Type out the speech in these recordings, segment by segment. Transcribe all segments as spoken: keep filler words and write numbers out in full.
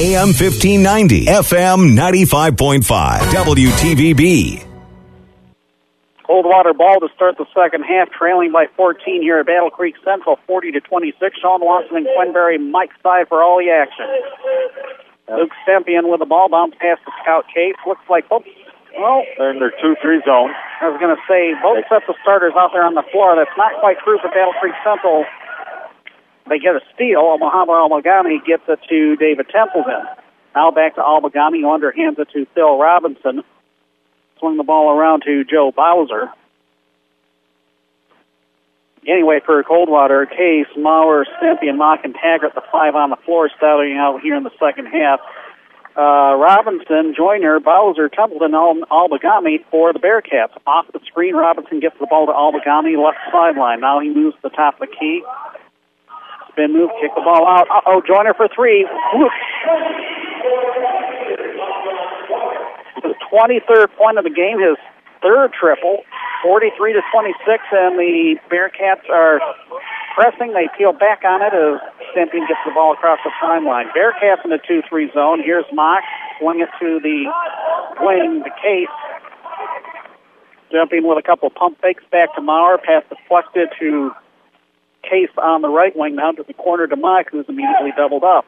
A M fifteen ninety, F M ninety-five point five, W T V B. Coldwater ball to start the second half, trailing by fourteen here at Battle Creek Central, forty to twenty-six. Sean Watson and Quinberry, Mike side for all the action. Luke Sempian with the ball, bounce past the scout case. Looks like both. Well, they're in their two three zone. I was going to say both sets of starters out there on the floor. That's not quite true for Battle Creek Central. They get a steal. Muhammad Al-Magami gets it to David Templeton. Now back to Al-Magami, who underhands it to Phil Robinson. Swing the ball around to Joe Bowser. Anyway, for Coldwater, Case, Maurer, Sempian, Mock, and Taggart, the five on the floor, starting out here in the second half. Uh, Robinson, Joyner, Bowser, Templeton, Al- Al-Bagami for the Bearcats. Off the screen, Robinson gets the ball to Al-Bagami, left sideline. Now he moves to the top of the key. Spin move, kick the ball out. Uh-oh, Joyner for three. Whoop. His twenty-third point of the game, his third triple, forty-three to twenty-six, and the Bearcats are pressing. They peel back on it as Sempian gets the ball across the timeline. Bearcats in the two three zone. Here's Mock. Swing it to the wing, the Case. Jumping with a couple pump fakes back to Maurer. Pass deflected to Case on the right wing. Now to the corner to Mock, who's immediately doubled up.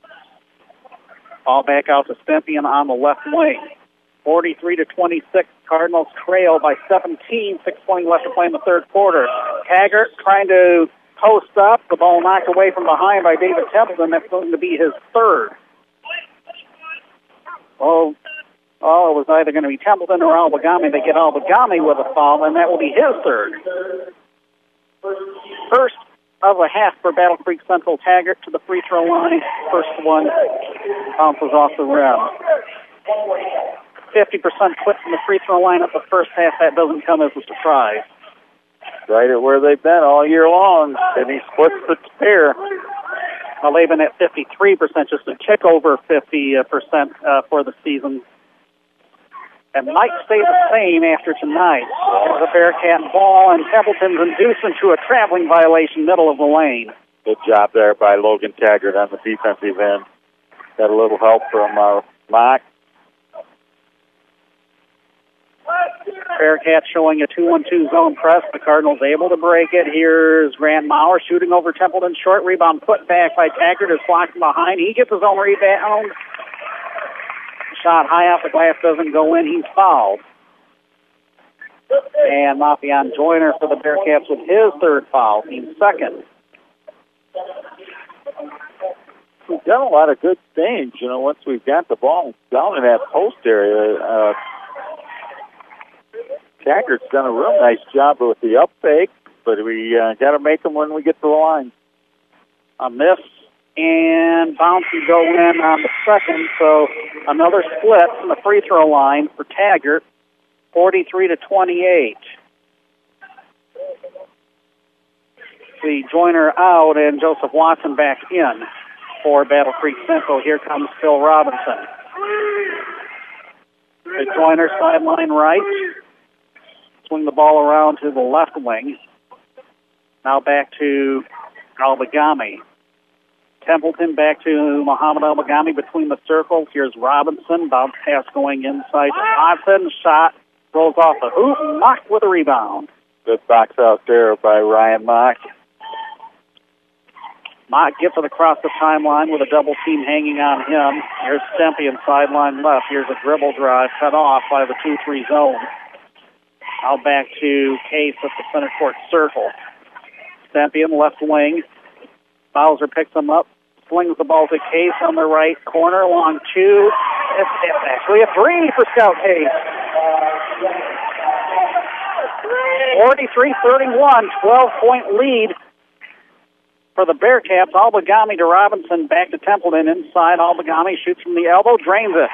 Ball back out to Sempian on the left wing. forty-three to twenty-six. Cardinals trail by seventeen. Six point left to play in the third quarter. Taggart trying to post up. The ball knocked away from behind by David Templeton. That's going to be his third. Oh, oh, it was either going to be Templeton or Al-Bagami. They get Al-Bagami with a foul, and that will be his third. First of a half for Battle Creek Central. Taggart to the free throw line. First one bounces off the rim. fifty percent quit from the free throw line at the first half. That doesn't come as a surprise. Right at where they've been all year long, and he splits the pair. Well, they've been at fifty-three percent, just a tick over fifty percent uh, for the season. And might stay the same after tonight. The Bearcat ball, and Templeton's induced into a traveling violation, middle of the lane. Good job there by Logan Taggart on the defensive end. Got a little help from uh, Mock. Bearcat showing a two one two zone press. The Cardinals able to break it. Here's Grant Maurer shooting over Templeton. Short rebound put back by Taggart. Is blocked from behind. He gets his own rebound. Shot high off the glass doesn't go in. He's fouled. And Mafian Joyner for the Bearcats with his third foul. Team second. We've done a lot of good things, you know, once we've got the ball down in that post area. Uh, Taggart's done a real nice job with the up fake, but we uh, got to make them when we get to the line. A miss and bounce to go in on the second, so another split from the free throw line for Taggart, forty-three to twenty-eight. The Joyner out and Joseph Watson back in for Battle Creek Central. Here comes Phil Robinson. The Joyner sideline right. Swing the ball around to the left wing. Now back to Al-Bagami. Templeton back to Muhammad Al-Bagami between the circles. Here's Robinson. Bounce pass going inside to Watson. Shot rolls off the hoop. Mock with a rebound. Good box out there by Ryan Mock. Mock gets it across the timeline with a double team hanging on him. Here's Sempian sideline left. Here's a dribble drive cut off by the two three zone. Now back to Case at the center court circle. Sempian left wing. Bowser picks him up, slings the ball to Case on the right corner, long two. It's, it's actually a three for Scout Case. forty-three thirty-one, twelve-point lead for the Bearcats. Al-Bagami to Robinson, back to Templeton inside. Al-Bagami shoots from the elbow, drains it.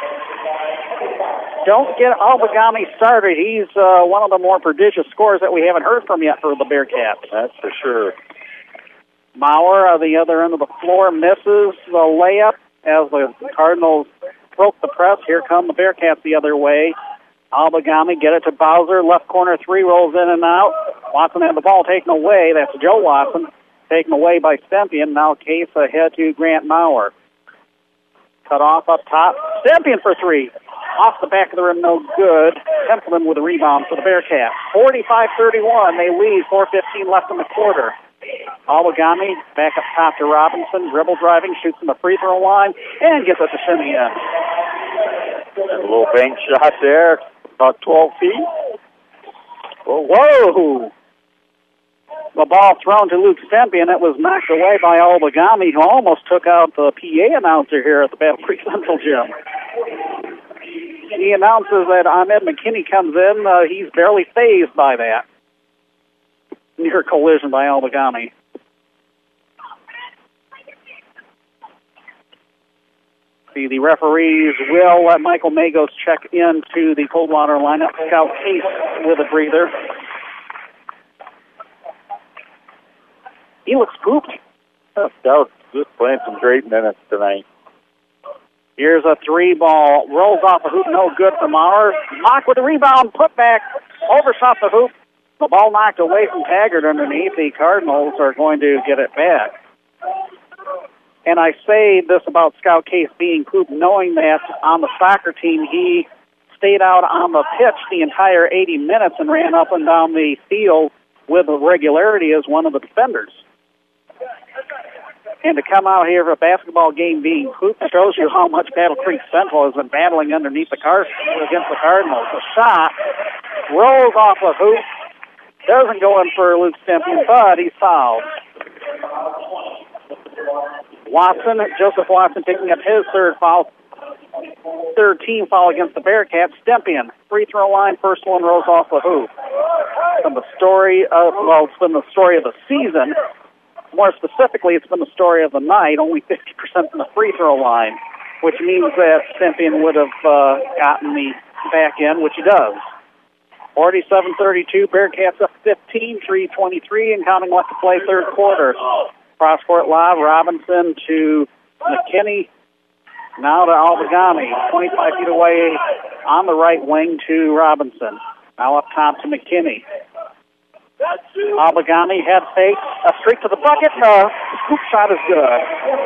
Don't get Al-Bagami started. He's uh, one of the more prodigious scorers that we haven't heard from yet for the Bearcats. That's for sure. Maurer on the other end of the floor misses the layup as the Cardinals broke the press. Here come the Bearcats the other way. Al-Bagami get it to Bowser. Left corner three rolls in and out. Watson had the ball taken away. That's Joe Watson. Taken away by Sempian. Now Case ahead to Grant Maurer. Cut off up top. Stempian for three. Off the back of the rim, no good. Templeman with a rebound for the Bearcats. forty-five thirty-one. They lead. four fifteen left in the quarter. Awagami back up top to Robinson. Dribble driving, shoots from the free throw line, and gets it to Simeon. A little bank shot there, about twelve feet. Whoa! Whoa. The ball thrown to Luke Stempian. It was knocked away by Awagami, who almost took out the P A announcer here at the Battle Creek Central Gym. He announces that Ahmed McKinney comes in. Uh, he's barely fazed by that. Near collision by Awagami. See, the referees will let Michael Magos check into the Coldwater lineup. Scout Case with a breather. He looks pooped. Scout's just playing some great minutes tonight. Here's a three ball. Rolls off the hoop, no good from Maurer. Mock with the rebound, put back, overshot the hoop. The ball knocked away from Taggart underneath. The Cardinals are going to get it back. And I say this about Scout Case being pooped, knowing that on the soccer team he stayed out on the pitch the entire eighty minutes and ran up and down the field with regularity as one of the defenders. And to come out here for a basketball game being pooped shows you how much Battle Creek Central has been battling underneath the car against the Cardinals. The shot rolls off a hoop. Doesn't go in for Luke Stempian, but he's fouled. Watson, Joseph Watson picking up his third foul. Third team foul against the Bearcats. Stempian, free throw line, first one rolls off the hoop. From the story of, well, it's been the story of the season. More specifically, it's been the story of the night, only fifty percent from the free throw line, which means that Stempian would have uh, gotten the back end, which he does. forty-seven thirty-two, Bearcats up fifteen, three twenty-three, and counting left to play third quarter. Cross-court lob, Robinson to McKinney, now to Awagami, twenty-five feet away on the right wing to Robinson. Now up top to McKinney. Awagami head fake, a streak to the bucket, uh, scoop shot is good.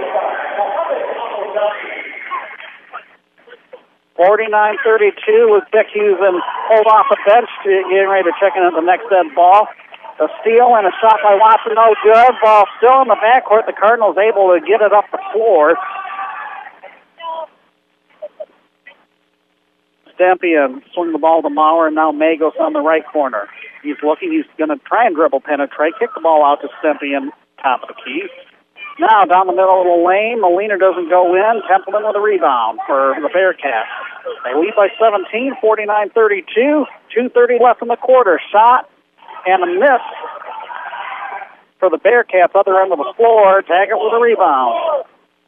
forty-nine thirty-two with Dick Hughes and pulled off the bench, getting ready to check in at the next dead ball. A steal and a shot by Watson, no good. Ball still in the backcourt. The Cardinals able to get it up the floor. Stempian swing the ball to Maurer, and now Magos on the right corner. He's looking. He's going to try and dribble penetrate, kick the ball out to Stempian, top of the key. Now down the middle of the lane, Molina doesn't go in. Templeman with a rebound for the Bearcats. They lead by seventeen, forty-nine thirty-two. two thirty left in the quarter. Shot and a miss for the Bearcats, other end of the floor. Taggart with a rebound.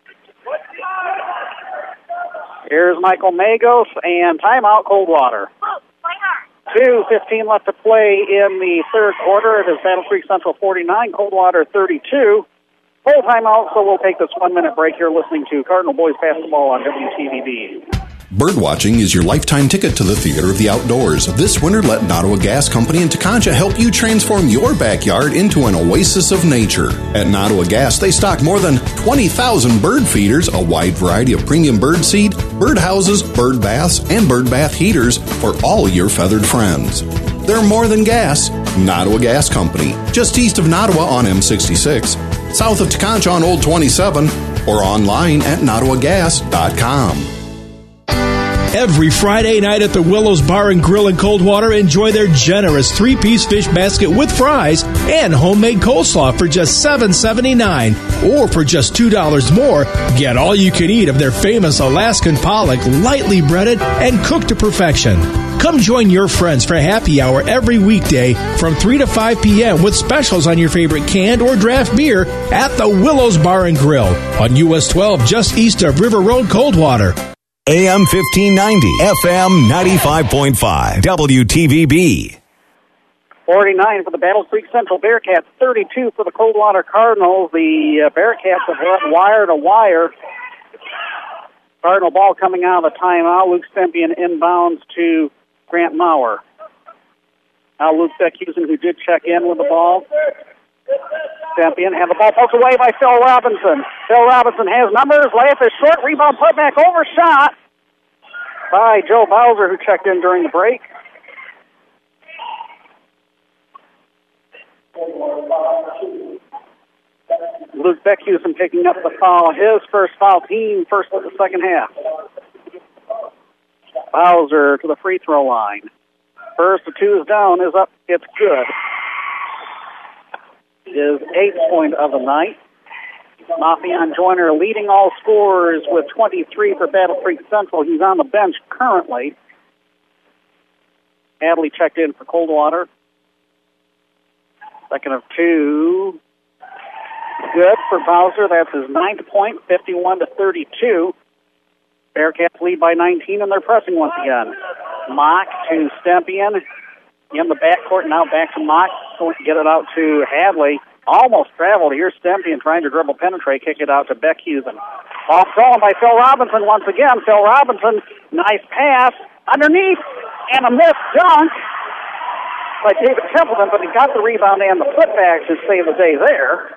Here's Michael Magos, and timeout, Coldwater. two fifteen left to play in the third quarter. It is Battle Creek Central forty-nine, Coldwater thirty-two. Full timeout, so we'll take this one-minute break here listening to Cardinal Boys Basketball on W T V B. Birdwatching is your lifetime ticket to the theater of the outdoors. This winter, let Nottawa Gas Company in Tekonsha help you transform your backyard into an oasis of nature. At Nottawa Gas, they stock more than twenty thousand bird feeders, a wide variety of premium bird seed, bird houses, bird baths, and bird bath heaters for all your feathered friends. They're more than gas. Nottawa Gas Company, just east of Nottawa on M sixty-six, south of Tekonsha on Old twenty-seven, or online at nottawa gas dot com. Every Friday night at the Willows Bar and Grill in Coldwater, enjoy their generous three-piece fish basket with fries and homemade coleslaw for just seven seventy-nine. Or for just two dollars more, get all you can eat of their famous Alaskan pollock, lightly breaded and cooked to perfection. Come join your friends for happy hour every weekday from three to five p.m. with specials on your favorite canned or draft beer at the Willows Bar and Grill on U S twelve, just east of River Road, Coldwater. A M fifteen ninety, F M ninety-five point five, W T V B. forty-nine for the Battle Creek Central Bearcats, thirty-two for the Coldwater Cardinals. The uh, Bearcats have run wire to wire. Cardinal ball coming out of the timeout. Luke Stempian inbounds to Grant Maurer. Now Luke Beckhusen, who did check in with the ball. Stempion, and the ball poked away by Phil Robinson. Phil Robinson has numbers. Layup is short. Rebound put back over. Shot by Joe Bowser, who checked in during the break. Luke Beckhusen picking up the foul. His first foul, team first of the second half. Bowser to the free throw line. First, the two is down, is up, it's good. His eighth point of the night. Mafian Joyner leading all scorers with twenty-three for Battle Creek Central. He's on the bench currently. Hadley checked in for Coldwater. Second of two. Good for Bowser. That's his ninth point, fifty-one to thirty-two. Bearcats lead by nineteen, and they're pressing once again. Mock to Stempion. In the backcourt, now back to Mock. So get it out to Hadley. Almost traveled. Here's Stempion trying to dribble penetrate, kick it out to Beckhusen. Ball stolen by Phil Robinson once again. Phil Robinson, nice pass. Underneath, and a missed dunk by David Templeton, but he got the rebound and the putback to save the day there.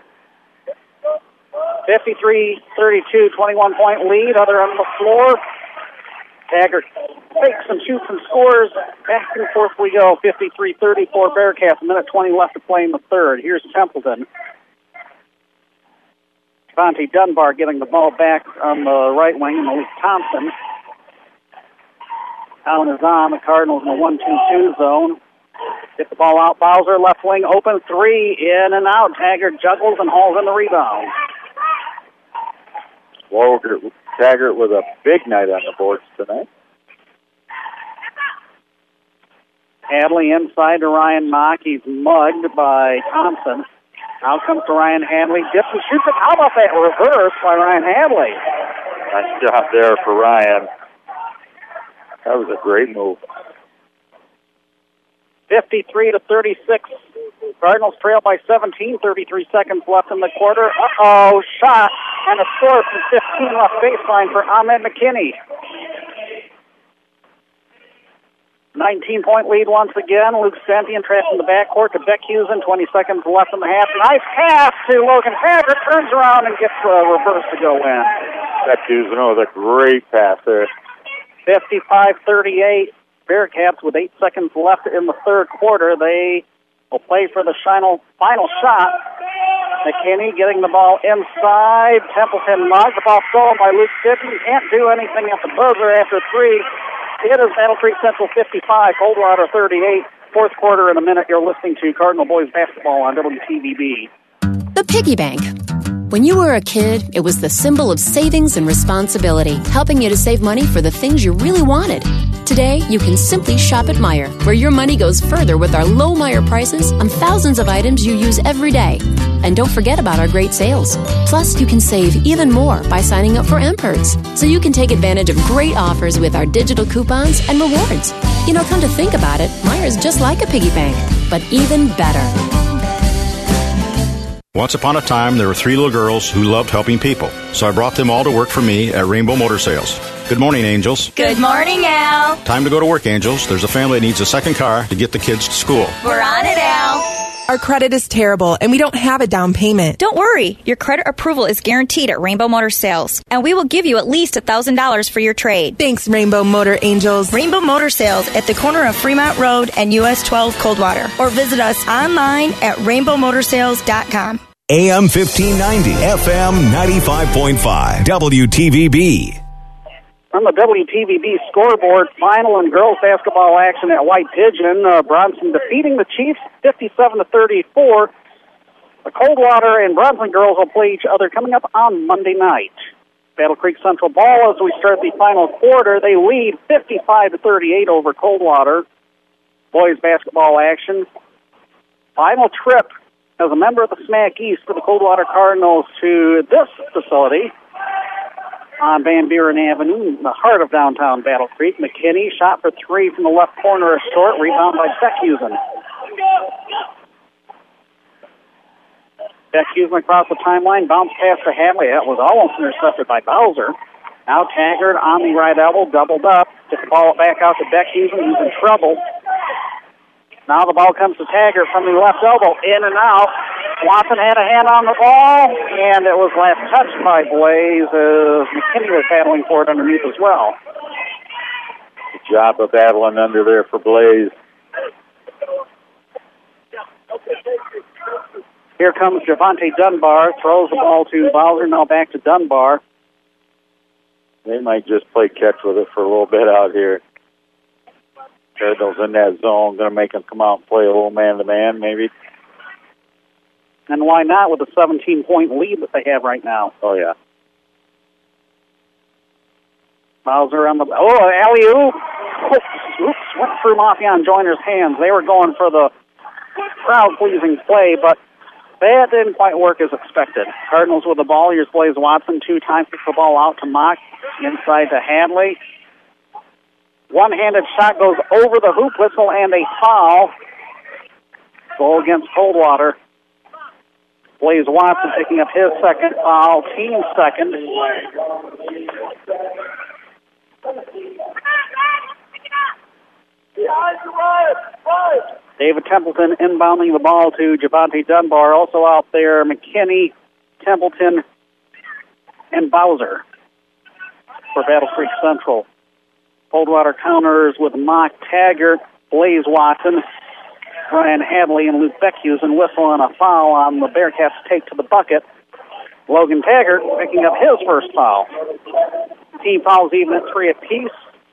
fifty-three thirty-two, twenty-one point lead. Other on the floor. Taggart fakes and shoots and scores. Back and forth we go. fifty-three thirty-four Bearcats. A minute twenty left to play in the third. Here's Templeton. Devontae Dunbar getting the ball back on the right wing. Malik Thompson. Count is on. The Cardinals in the one two two zone. Get the ball out. Bowser, left wing, open three, in and out. Taggart juggles and hauls in the rebound. Taggart, Taggart with a big night on the boards tonight. Hadley inside to Ryan Mock. He's mugged by Thompson. Out comes to Ryan Hadley. Dips and shoots it. How about that reverse by Ryan Hadley? Nice job there for Ryan. That was a great move. fifty-three to thirty-six. Cardinals trail by seventeen. thirty-three seconds left in the quarter. Uh-oh, shot and a score from fifteen off baseline for Ahmed McKinney. nineteen point lead once again. Luke Stempion trapped in the backcourt to Beckhusen. twenty seconds left in the half. Nice pass to Logan Taggart. Turns around and gets a reverse to go in. Beckhusen, oh, that's a great pass there. fifty-five thirty-eight. Bearcats with eight seconds left in the third quarter. They will play for the final, final shot. McKinney getting the ball inside. Templeton mugged. The ball stolen by Luke Stempion. Can't do anything at the buzzer after three. It is Battle Creek Central fifty-five, Coldwater thirty-eight. Fourth quarter in a minute. You're listening to Cardinal Boys Basketball on W T V B. The Piggy Bank. When you were a kid, it was the symbol of savings and responsibility, helping you to save money for the things you really wanted. Today, you can simply shop at Meijer, where your money goes further with our low Meijer prices on thousands of items you use every day. And don't forget about our great sales. Plus, you can save even more by signing up for M Perks, so you can take advantage of great offers with our digital coupons and rewards. You know, come to think about it, Meijer is just like a piggy bank, but even better. Once upon a time, there were three little girls who loved helping people, so I brought them all to work for me at Rainbow Motor Sales. Good morning, Angels. Good morning, Al. Time to go to work, Angels. There's a family that needs a second car to get the kids to school. We're on it, Al. Our credit is terrible, and we don't have a down payment. Don't worry. Your credit approval is guaranteed at Rainbow Motor Sales, and we will give you at least one thousand dollars for your trade. Thanks, Rainbow Motor Angels. Rainbow Motor Sales at the corner of Fremont Road and U S twelve Coldwater, or visit us online at rainbow motor sales dot com. A M fifteen ninety, F M ninety-five point five, W T V B. On the W T V B scoreboard, final in girls basketball action at White Pigeon. Uh, Bronson defeating the Chiefs fifty-seven to thirty-four. The Coldwater and Bronson girls will play each other coming up on Monday night. Battle Creek Central ball as we start the final quarter. They lead fifty-five to thirty-eight over Coldwater. Boys basketball action. Final trip as a member of the SMAC East for the Coldwater Cardinals to this facility on Van Buren Avenue, in the heart of downtown Battle Creek. McKinney shot for three from the left corner, a short rebound by Beckhusen. Beckhusen across the timeline, bounce pass to Hadley. That was almost intercepted by Bowser. Now Taggart on the right elbow, doubled up. Just the ball back out to Beckhusen, who's in trouble. Now the ball comes to Taggart from the left elbow, in and out. Watson had a hand on the ball, and it was last touched by Blaze as McKinney was battling for it underneath as well. Good job of battling under there for Blaze. Here comes Javante Dunbar, throws the ball to Bowser, now back to Dunbar. They might just play catch with it for a little bit out here. Cardinals in that zone, going to make them come out and play a little man-to-man, maybe. And why not with a seventeen-point lead that they have right now? Oh, yeah. Bowser on the... Oh, alley-oop! Oops, went through Mafian Joyner's hands. They were going for the crowd-pleasing play, but that didn't quite work as expected. Cardinals with the ball. Here's Blaze Watson. Two times kicks the ball out to Mock. Inside to Hadley. One-handed shot goes over the hoop whistle and a foul. Goal against Coldwater. Blaze Watson picking up his second foul, team second. David Templeton inbounding the ball to Javante Dunbar. Also out there, McKinney, Templeton, and Bowser for Battle Creek Central. Coldwater counters with Mock, Taggart, Blaze Watson, Ryan Hadley, and Luke Beckhusen whistling a foul on the Bearcats' take to the bucket. Logan Taggart picking up his first foul. Team fouls even at three apiece.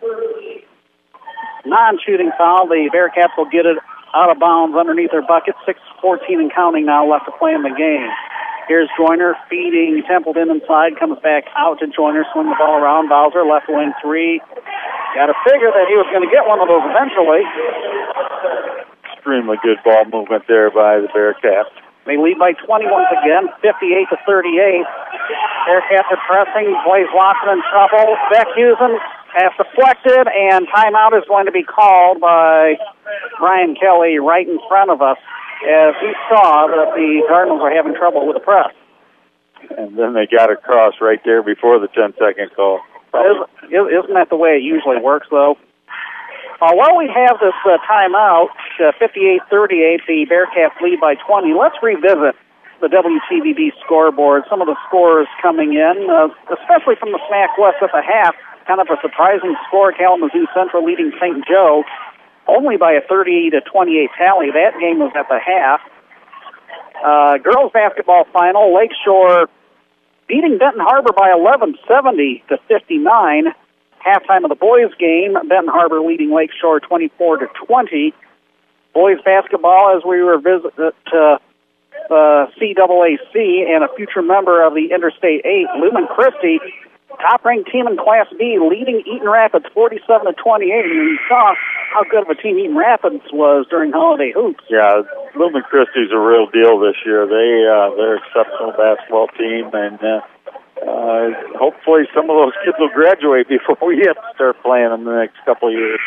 Non-shooting foul. The Bearcats will get it out of bounds underneath their bucket. six fourteen and counting now left to play in the game. Here's Joyner feeding Templeton inside. Comes back out to Joyner. Swing the ball around. Bowser, left wing three. Got to figure that he was going to get one of those eventually. Extremely good ball movement there by the Bearcats. They lead by twenty once again, fifty-eight to thirty-eight. Bearcats are pressing. Blaze Watson in trouble. Beckhusen has deflected, and timeout is going to be called by Brian Kelly right in front of us as he saw that the Cardinals are having trouble with the press. And then they got across right there before the ten-second call. Isn't, isn't that the way it usually works, though? Uh, while we have this uh, timeout, uh, fifty-eight thirty-eight, the Bearcats lead by twenty. Let's revisit the W T V B scoreboard. Some of the scores coming in, uh, especially from the S M A C West at the half. Kind of a surprising score. Kalamazoo Central leading Saint Joe only by a thirty to twenty-eight tally. That game was at the half. Uh, girls basketball final, Lakeshore beating Benton Harbor by eleven, seventy to fifty-nine. Halftime of the boys' game, Benton Harbor leading Lakeshore twenty-four to twenty. Boys basketball, as we revisit uh, uh, C A A C and a future member of the Interstate eight, Lumen Christi, top-ranked team in Class B, leading Eaton Rapids forty-seven to twenty-eight. And you saw how good of a team Eaton Rapids was during holiday hoops. Yeah, Lumen Christi's a real deal this year. They uh, they're an exceptional basketball team, and uh, uh, hopefully some of those kids will graduate before we have to start playing them the next couple of years.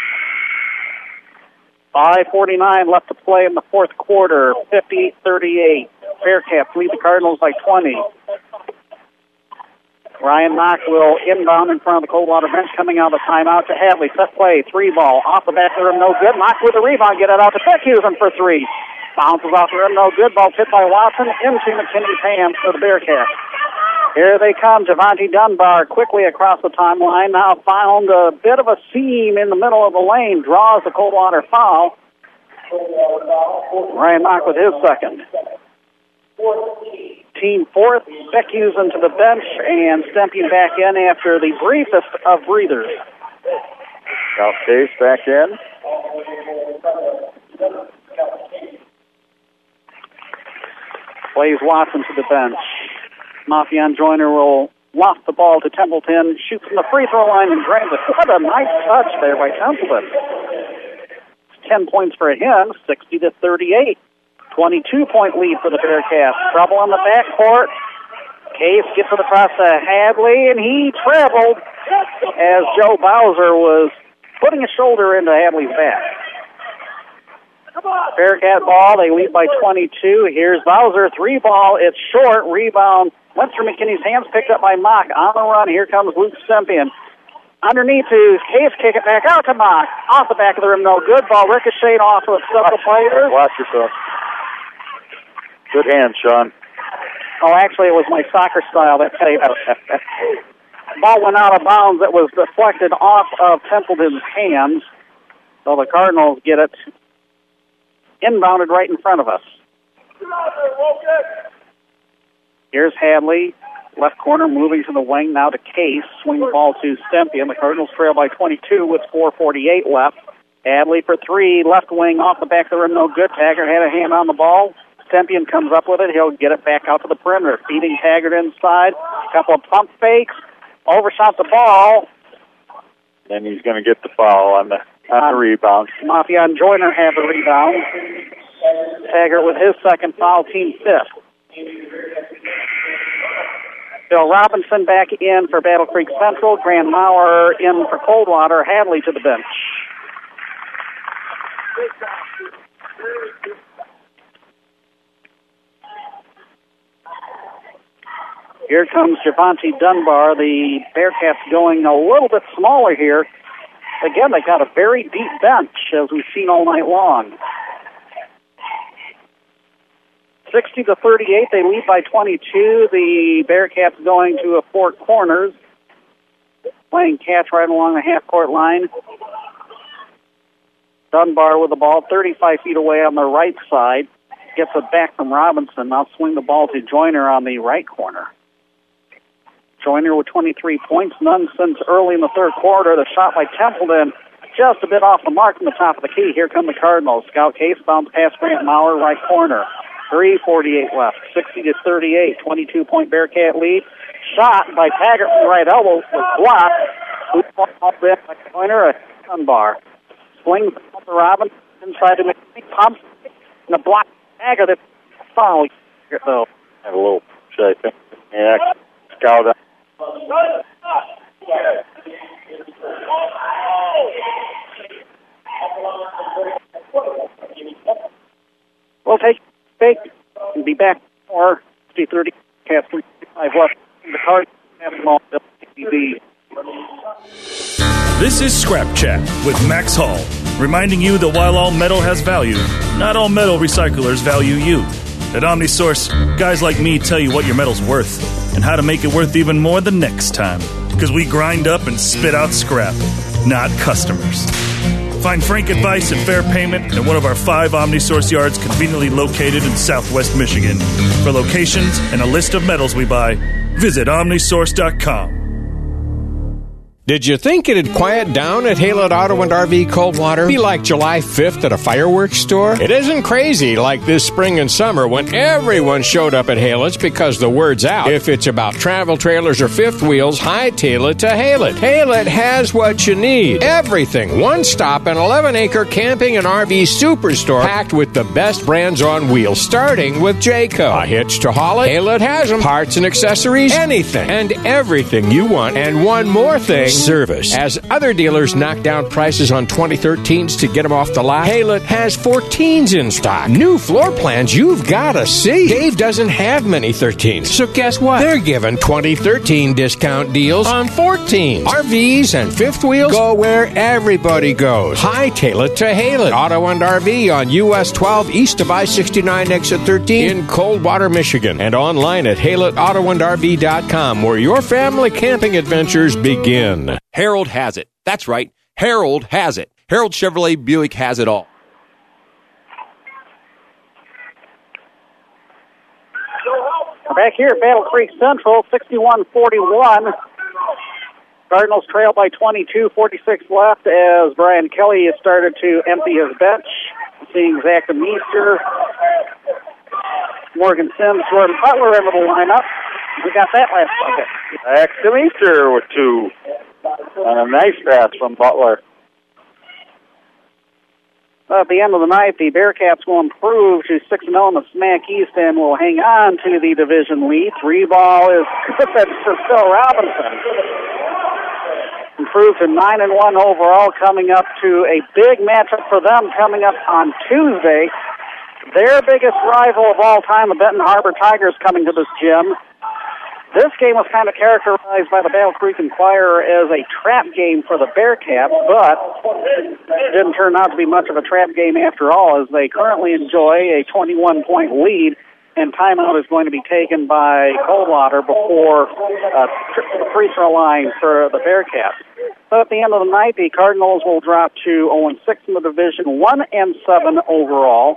five forty-nine left to play in the fourth quarter. fifty-eight thirty-eight. Bearcats lead the Cardinals by twenty. Ryan Mock will inbound in front of the Coldwater bench, coming out of the timeout to Hadley. Set play, three ball, off the back of the rim, no good. Mock with the rebound, get it out to Beckhusen for three. Bounces off the rim, no good. Ball tipped by Watson into McKinney's hands for the Bearcats. Here they come. Javante Dunbar quickly across the timeline. Now found a bit of a seam in the middle of the lane. Draws the Coldwater foul. Ryan Mock with his second. Team fourth. Beckhusen to the bench and Stemping back in after the briefest of breathers. South Case back in. Blaze Watson to the bench. Mafian Joyner will loft the ball to Templeton, shoots from the free throw line and grabs it. What a nice touch there by Templeton. Ten points for him, sixty to thirty-eight. twenty-two point lead for the Bearcats. Trouble on the backcourt. Case gets it across to Hadley, and he traveled as Joe Bowser was putting a shoulder into Hadley's back. Bearcat ball, they lead by twenty-two. Here's Bowser, three ball, it's short, rebound. Went through McKinney's hands, picked up by Mock. On the run, here comes Luke Sempian. Underneath to Case, kick it back out to Mock. Off the back of the rim, no good. Ball ricocheted off of several players. Watch yourself. Good hand, Sean. Oh, actually, it was my soccer style that played out. Ball went out of bounds. It was deflected off of Templeton's hands. So the Cardinals get it inbounded right in front of us. Here's Hadley. Left corner moving to the wing. Now to Case. Swing the ball to Stempien. The Cardinals trail by twenty-two with four forty-eight left. Hadley for three. Left wing off the back of the rim. No good. Taggart had a hand on the ball. Stempien comes up with it. He'll get it back out to the perimeter. Feeding Taggart inside. A couple of pump fakes. Overshot the ball. And he's going to get the foul on the, on the rebound. Mafia and Joyner have the rebound. Taggart with his second foul, team fifth. Bill Robinson back in for Battle Creek Central. Grant Maurer in for Coldwater. Hadley to the bench. Here comes Javante Dunbar. The Bearcats going a little bit smaller here. Again, they got a very deep bench, as we've seen all night long. sixty to thirty-eight, they lead by twenty-two. The Bearcats going to a four corners, playing catch right along the half-court line. Dunbar with the ball, thirty-five feet away on the right side. Gets it back from Robinson. Now swing the ball to Joyner on the right corner. Joyner with twenty-three points, none since early in the third quarter. The shot by Templeton just a bit off the mark from the top of the key. Here come the Cardinals. Scout Case bounce past Grant Maurer, right corner. three forty-eight left, sixty to thirty-eight, twenty-two point Bearcat lead. Shot by Taggart from the right elbow was blocked. Off there by Joyner, a Dunbar. Swings off the Robinson inside to McKinney, pumps, and the block Taggart. It's foul here, though. Had a little shaking. Yeah, Scout up. We'll take take and be back for fifty thirty. Cast three five left. The card have them all. This is Scrap Chat with Max Hall, reminding you that while all metal has value, not all metal recyclers value you. At OmniSource, guys like me tell you what your metal's worth and how to make it worth even more the next time. Because we grind up and spit out scrap, not customers. Find frank advice and fair payment at one of our five OmniSource yards conveniently located in southwest Michigan. For locations and a list of metals we buy, visit omnisource dot com. Did you think it'd quiet down at Haylett Auto and R V Coldwater? Be like July fifth at a fireworks store? It isn't crazy like this spring and summer when everyone showed up at Haylett's because the word's out. If it's about travel trailers or fifth wheels, hightail it to Haylett. Haylett has what you need. Everything. One stop, an eleven acre camping and R V superstore packed with the best brands on wheels, starting with Jayco. A hitch to haul it? Haylett has them. Parts and accessories, anything and everything you want. And one more thing. Service. As other dealers knock down prices on twenty thirteens to get them off the lot, Haylett has fourteens in stock. New floor plans you've got to see. Dave doesn't have many thirteens, so guess what? They're giving twenty thirteen discount deals on fourteens. R Vs and fifth wheels go where everybody goes. Hightail it to Haylett Auto and R V on U S twelve east of I sixty-nine exit thirteen in Coldwater, Michigan, and online at haylett auto and R V dot com, where your family camping adventures begin. Harold has it. That's right. Harold has it. Harold Chevrolet Buick has it all. We're back here at Battle Creek Central, sixty-one forty-one. Cardinals trail by twenty-two, forty-six left as Brian Kelly has started to empty his bench. Seeing Zach Meester, Morgan Sims, Jordan Butler into the lineup. We got that last bucket. Zach Meester with two. And a nice pass from Butler. Well, at the end of the night, the Bearcats will improve to six and oh in the S M A C East and will hang on to the division lead. Three ball is good for Phil Robinson. Improved to nine and one overall, coming up to a big matchup for them coming up on Tuesday. Their biggest rival of all time, the Benton Harbor Tigers, coming to this gym. This game was kind of characterized by the Battle Creek Enquirer as a trap game for the Bearcats, but it didn't turn out to be much of a trap game after all, as they currently enjoy a twenty-one point lead and timeout is going to be taken by Coldwater before uh, the free throw line for the Bearcats. So at the end of the night, the Cardinals will drop to oh and six in the division, one and seven overall.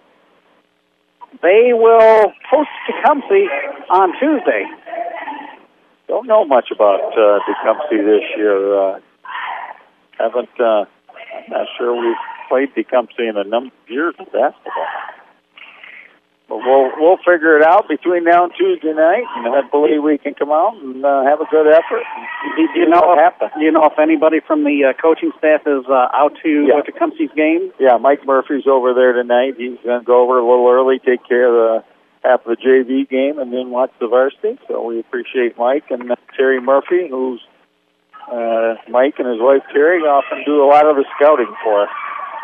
They will host Tecumseh on Tuesday. Don't know much about uh, Tecumseh this year. Uh, haven't, uh, I'm not sure we've played Tecumseh in a number of years of basketball. But we'll we'll figure it out between now and Tuesday night, and I believe we can come out and uh, have a good effort. Do you know what happened? Do you know if anybody from the uh, coaching staff is uh, out to Yeah. uh, Tecumseh's game? Yeah, Mike Murphy's over there tonight. He's going to go over a little early, take care of the half of the J V game, and then watch the varsity. So we appreciate Mike and uh, Terry Murphy, who's uh, Mike and his wife Terry often do a lot of the scouting for us.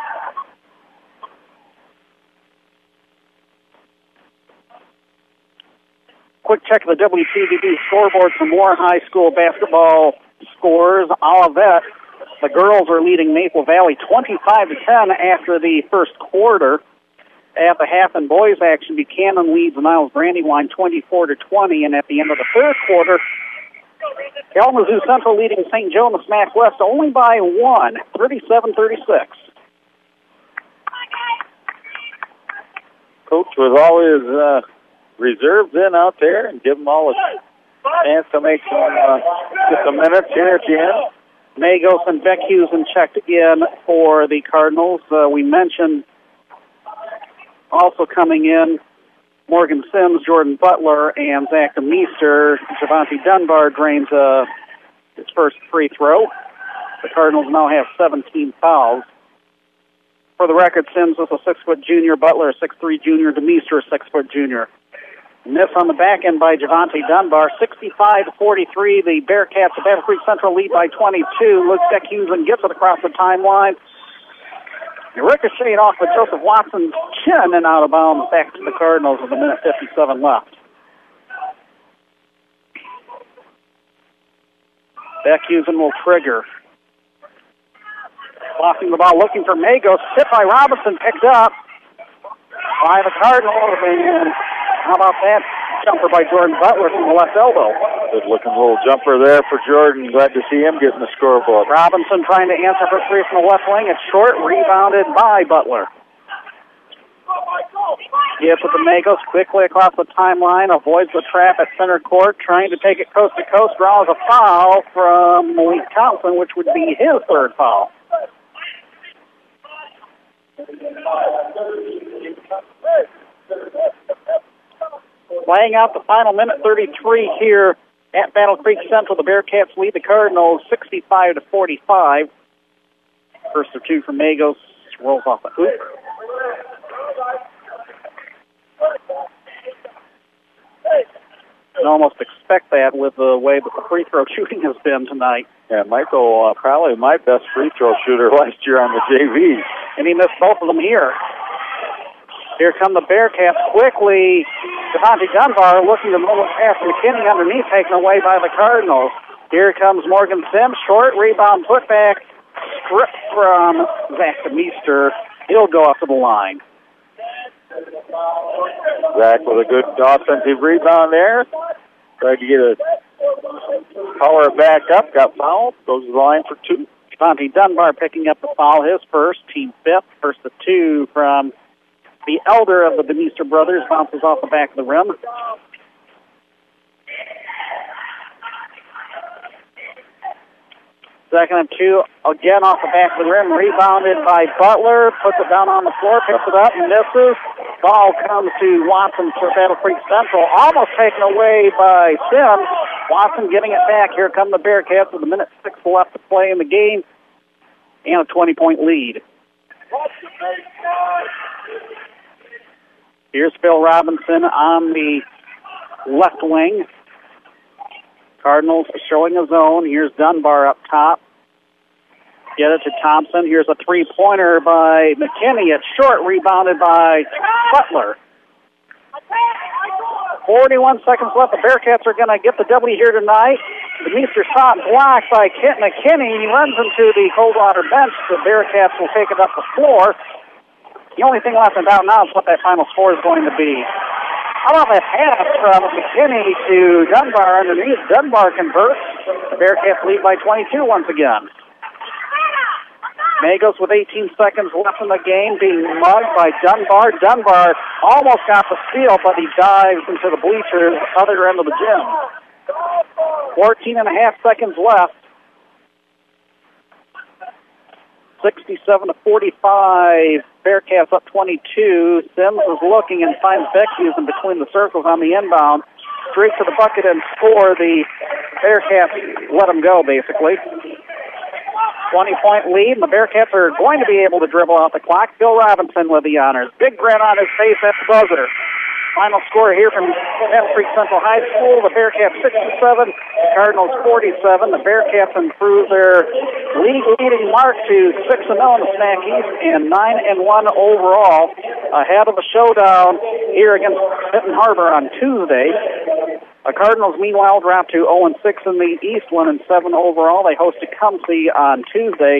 Quick check of the W T V B scoreboard. Some more high school basketball scores. Olivet, the girls are leading Maple Valley twenty-five to ten after the first quarter. At the half in boys action, Buchanan leads Niles Brandywine twenty-four to twenty, and at the end of the third quarter, Kalamazoo Central leading Saint Joe in the Smack West only by one, thirty-seven thirty-six. Coach with all his uh, reserves in out there and give them all a chance to make some, uh, get some minutes here at the end. Magos and Beckhusen checked in for the Cardinals. Uh, we mentioned also coming in Morgan Sims, Jordan Butler, and Zach DeMeester. Javante Dunbar drains uh, his first free throw. The Cardinals now have seventeen fouls. For the record, Sims is a six-foot junior, Butler a six three junior, DeMeester a six-foot junior. Miss on the back end by Javante Dunbar, sixty-five to forty-three. The Bearcats of Battle Creek Central lead by twenty-two. Luke Beckhusen gets it across the timeline. Ricocheted off with Joseph Watson's chin and out of bounds back to the Cardinals with a minute fifty-seven left. Beckhusen will trigger. Flossing the ball, looking for Magos. Hit by Robinson, picked up by the Cardinals. And how about that jumper by Jordan Butler from the left elbow? Good-looking little jumper there for Jordan. Glad to see him getting the scoreboard. Robinson trying to answer for three from the left wing. It's short, rebounded by Butler. Gets with the Magos quickly across the timeline, avoids the trap at center court, trying to take it coast to coast, draws a foul from Malik Thompson, which would be his third foul. Playing out the final minute thirty-three here at Battle Creek Central. The Bearcats lead the Cardinals sixty-five to forty-five. First of two from Magos, rolls off the hoop. You almost expect that with the way that the free throw shooting has been tonight. Yeah, Michael, uh, probably my best free throw shooter last year on the J V. And he missed both of them here. Here come the Bearcats quickly. Javante Dunbar looking to move past McKinney underneath, taken away by the Cardinals. Here comes Morgan Sims, short rebound, put back, stripped from Zach DeMeester. He'll go up to the line. Zach with a good offensive rebound there. Tried to get a power back up, got fouled, goes to the line for two. Javante Dunbar picking up the foul, his first, team fifth, first of two from the elder of the DeMeester brothers, bounces off the back of the rim. Second and two, again off the back of the rim, rebounded by Butler, puts it down on the floor, picks it up and misses. Ball comes to Watson for Battle Creek Central, almost taken away by Sims. Watson getting it back. Here come the Bearcats with a minute six left to play in the game and a twenty-point lead. Here's Phil Robinson on the left wing. Cardinals showing a zone. Here's Dunbar up top. Get it to Thompson. Here's a three-pointer by McKinney. It's short, rebounded by Butler. forty-one seconds left. The Bearcats are going to get the W here tonight. The Meester shot blocked by Kent McKinney. He runs into the Coldwater bench. The Bearcats will take it up the floor. The only thing left in doubt now is what that final score is going to be. How about that pass from McKinney to Dunbar underneath? Dunbar converts. The Bearcats lead by twenty-two once again. Magos with eighteen seconds left in the game, being mugged by Dunbar. Dunbar almost got the steal, but he dives into the bleachers, other end of the gym. fourteen and a half seconds left. sixty-seven to forty-five. Bearcats up twenty-two. Sims is looking and finds Beckhues in between the circles on the inbound. Straight to the bucket and score. The Bearcats let him go, basically. twenty-point lead, and the Bearcats are going to be able to dribble out the clock. Phil Robinson with the honors. Big grin on his face at the buzzer. Final score here from Battle Creek Central High School. The Bearcats sixty-seven, the Cardinals forty-seven. The Bearcats improve their league-leading mark to six and oh in the Snack East and nine and one overall, ahead of a showdown here against Benton Harbor on Tuesday. The Cardinals, meanwhile, dropped to oh and six in the East, one and seven overall. They host Tecumseh on Tuesday.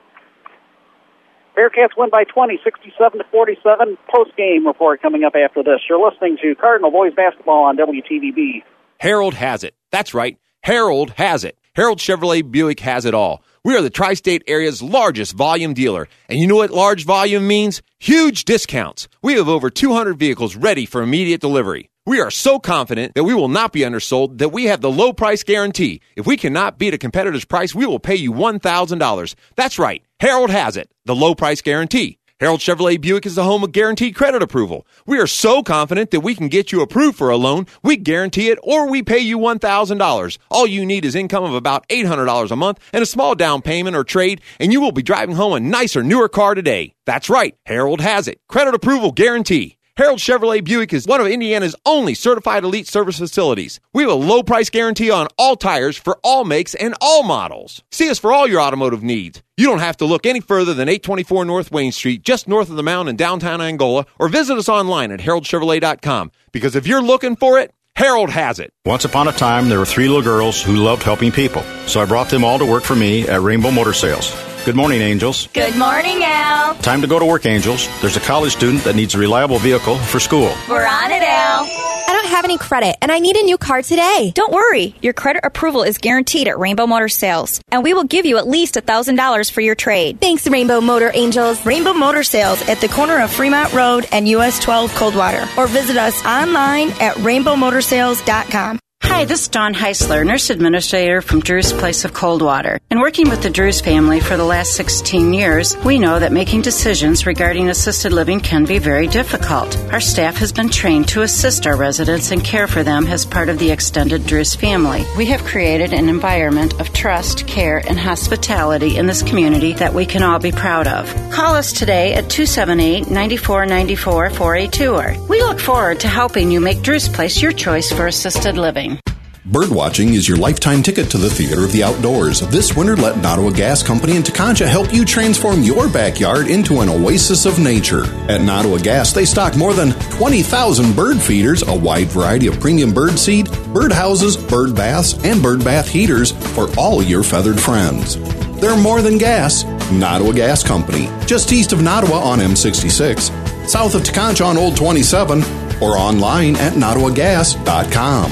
Bearcats win by twenty, sixty-seven to forty-seven. Post-game report coming up after this. You're listening to Cardinal Boys Basketball on W T V B. Harold has it. That's right. Harold has it. Harold Chevrolet Buick has it all. We are the tri-state area's largest volume dealer. And you know what large volume means? Huge discounts. We have over two hundred vehicles ready for immediate delivery. We are so confident that we will not be undersold that we have the low price guarantee. If we cannot beat a competitor's price, we will pay you one thousand dollars. That's right. Harold has it. The low price guarantee. Harold Chevrolet Buick is the home of guaranteed credit approval. We are so confident that we can get you approved for a loan, we guarantee it, or we pay you one thousand dollars. All you need is income of about eight hundred dollars a month and a small down payment or trade, and you will be driving home a nicer, newer car today. That's right. Harold has it. Credit approval guarantee. Harold Chevrolet Buick is one of Indiana's only certified elite service facilities. We have a low price guarantee on all tires for all makes and all models. See us for all your automotive needs. You don't have to look any further than eight twenty-four North Wayne Street, just north of the mountain in downtown Angola, or visit us online at harold chevrolet dot com. Because if you're looking for it, Harold has it. Once upon a time, there were three little girls who loved helping people. So I brought them all to work for me at Rainbow Motor Sales. Good morning, Angels. Good morning, Al. Time to go to work, Angels. There's a college student that needs a reliable vehicle for school. We're on it, Al. I don't have any credit, and I need a new car today. Don't worry. Your credit approval is guaranteed at Rainbow Motor Sales, and we will give you at least one thousand dollars for your trade. Thanks, Rainbow Motor Angels. Rainbow Motor Sales at the corner of Fremont Road and U S twelve Coldwater. Or visit us online at rainbow motor sales dot com. Hi, this is Dawn Heisler, nurse administrator from Drew's Place of Coldwater. In working with the Drews family for the last sixteen years, we know that making decisions regarding assisted living can be very difficult. Our staff has been trained to assist our residents and care for them as part of the extended Drews family. We have created an environment of trust, care, and hospitality in this community that we can all be proud of. Call us today at two seven eight, nine four nine four for a tour. We look forward to helping you make Drew's Place your choice for assisted living. Birdwatching is your lifetime ticket to the theater of the outdoors. This winter, let Nottawa Gas Company in Tekonsha help you transform your backyard into an oasis of nature. At Nottawa Gas, they stock more than twenty thousand bird feeders, a wide variety of premium bird seed, bird houses, bird baths, and bird bath heaters for all your feathered friends. They're more than gas. Nottawa Gas Company, just east of Nottawa on M sixty-six, south of Tekonsha on Old twenty-seven, or online at nottawa gas dot com.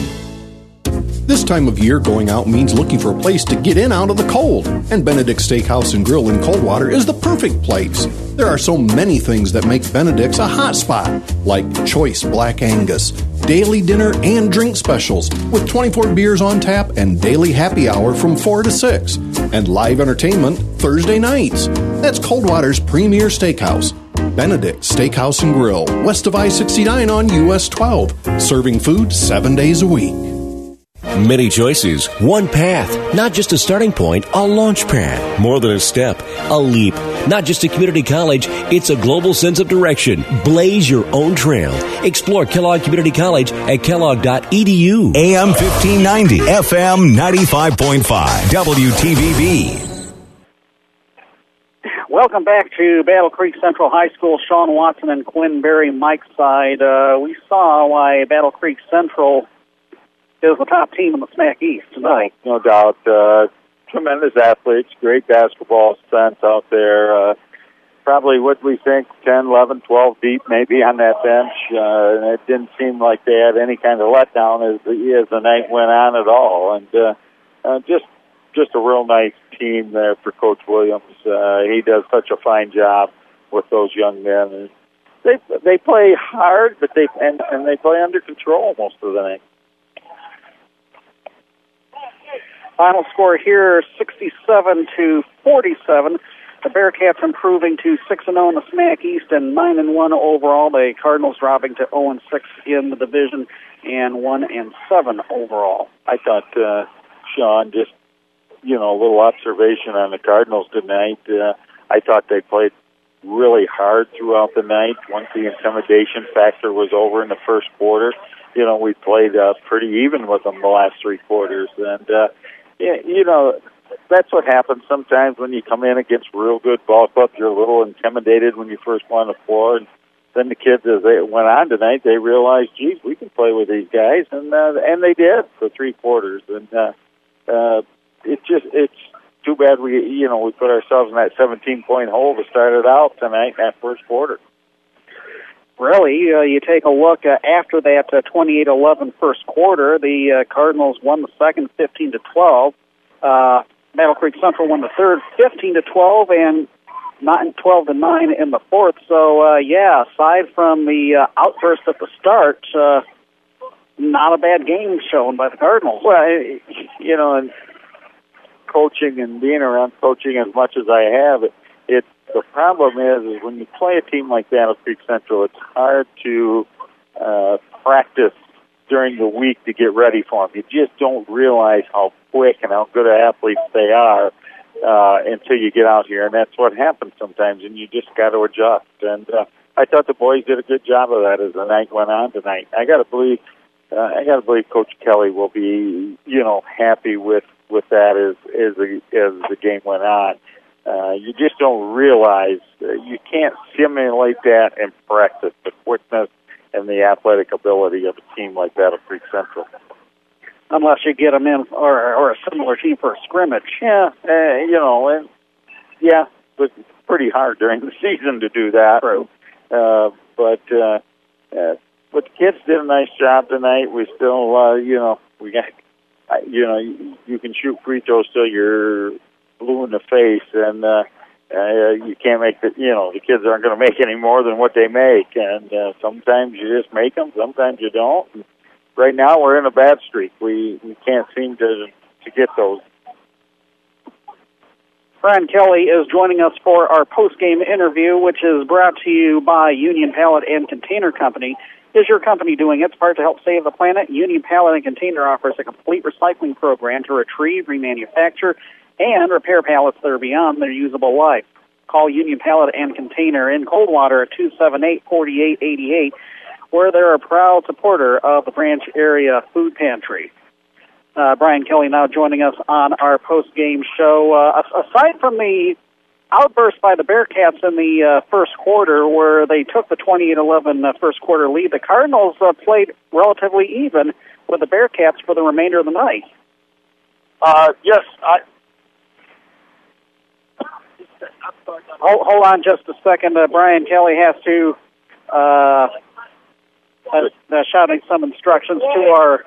This time of year, going out means looking for a place to get in out of the cold. And Benedict's Steakhouse and Grill in Coldwater is the perfect place. There are so many things that make Benedict's a hot spot, like choice Black Angus, daily dinner and drink specials with twenty-four beers on tap and daily happy hour from four to six, and live entertainment Thursday nights. That's Coldwater's premier steakhouse. Benedict's Steakhouse and Grill, west of I sixty-nine on U S twelve, serving food seven days a week. Many choices, one path, not just a starting point, a launch pad. More than a step, a leap. Not just a community college, it's a global sense of direction. Blaze your own trail. Explore Kellogg Community College at kellogg dot e d u. A M fifteen ninety, F M ninety-five point five, W T V B. Welcome back to Battle Creek Central High School. Sean Watson and Quinn Berry, Mike's side. Uh, we saw why Battle Creek Central is the top team in the SMAC East tonight. No, no doubt. Uh, tremendous athletes, great basketball sense out there. Uh, probably what we think, ten, eleven, twelve deep maybe on that bench. Uh, and it didn't seem like they had any kind of letdown as the, as the night went on at all. And uh, uh, just just a real nice team there for Coach Williams. Uh, he does such a fine job with those young men. And they they play hard, but they and, and they play under control most of the night. Final score here, sixty-seven to forty-seven. The Bearcats improving to six and oh in the SMAC East and nine and one overall. The Cardinals dropping to oh and six in the division and one and seven overall. I thought, uh, Sean, just, you know, a little observation on the Cardinals tonight. Uh, I thought they played really hard throughout the night. Once the intimidation factor was over in the first quarter, you know, we played uh, pretty even with them the last three quarters. And, uh, yeah, you know, that's what happens sometimes when you come in against real good ball clubs. You're a little intimidated when you first go on the floor. And then the kids, as they went on tonight, they realized, geez, we can play with these guys. And uh, and they did for three quarters. And uh, uh, it just, it's too bad we, you know, we put ourselves in that seventeen-point hole to start it out tonight in that first quarter. Really, uh, you take a look uh, after that uh, twenty-eight eleven first quarter, the uh, Cardinals won the second fifteen to twelve. Uh, Battle Creek Central won the third fifteen to twelve and nine, twelve to nine in the fourth. So, uh, yeah, aside from the uh, outburst at the start, uh, not a bad game shown by the Cardinals. Well, you know, and coaching and being around coaching as much as I have, it, it the problem is, is when you play a team like Battle Creek Central, it's hard to uh, practice during the week to get ready for them. You just don't realize how quick and how good athletes they are uh, until you get out here, and that's what happens sometimes, and you just got to adjust. And uh, I thought the boys did a good job of that as the night went on tonight. I got to believe, uh, I got to believe Coach Kelly will be, you know, happy with with that as as the as the game went on. Uh, you just don't realize uh, you can't simulate that in practice, the quickness and the athletic ability of a team like Battle Creek Central. Unless you get them in, or or a similar team for a scrimmage. Yeah, uh, you know, and yeah, but it's pretty hard during the season to do that. True. Uh, but uh, uh, but the kids did a nice job tonight. We still, uh, you know, we got, uh, you know, you, you can shoot free throws till you're blue in the face, and uh, uh, you can't make the, you know, the kids aren't going to make any more than what they make, and uh, sometimes you just make them, sometimes you don't. And right now we're in a bad streak. We we can't seem to to get those. Brian Kelly is joining us for our post-game interview, which is brought to you by Union Pallet and Container Company. Is your company doing its part to help save the planet? Union Pallet and Container offers a complete recycling program to retrieve, remanufacture, and repair pallets that are beyond their usable life. Call Union Pallet and Container in Coldwater at two seven eight, four eight eight eight, where they're a proud supporter of the Branch Area Food Pantry. Uh, Brian Kelly now joining us on our post-game show. Uh, aside from the outburst by the Bearcats in the uh, first quarter, where they took the twenty-eight eleven uh, first quarter lead, the Cardinals uh, played relatively even with the Bearcats for the remainder of the night. Uh, yes, I... Hold, hold on just a second. Uh, Brian Kelly has to uh, uh, uh, shouting some instructions to our...